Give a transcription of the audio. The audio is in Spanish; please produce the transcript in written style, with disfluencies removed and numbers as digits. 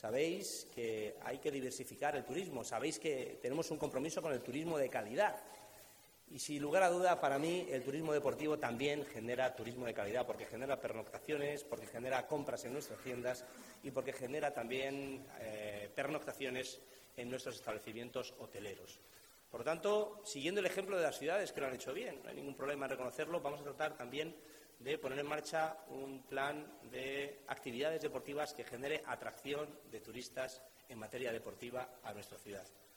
Sabéis que hay que diversificar el turismo, sabéis que tenemos un compromiso con el turismo de calidad. Y sin lugar a duda, para mí, el turismo deportivo también genera turismo de calidad, porque genera pernoctaciones, porque genera compras en nuestras tiendas y porque genera también pernoctaciones en nuestros establecimientos hoteleros. Por lo tanto, siguiendo el ejemplo de las ciudades que lo han hecho bien, no hay ningún problema en reconocerlo, vamos a tratar también de poner en marcha un plan de actividades deportivas que genere atracción de turistas en materia deportiva a nuestra ciudad.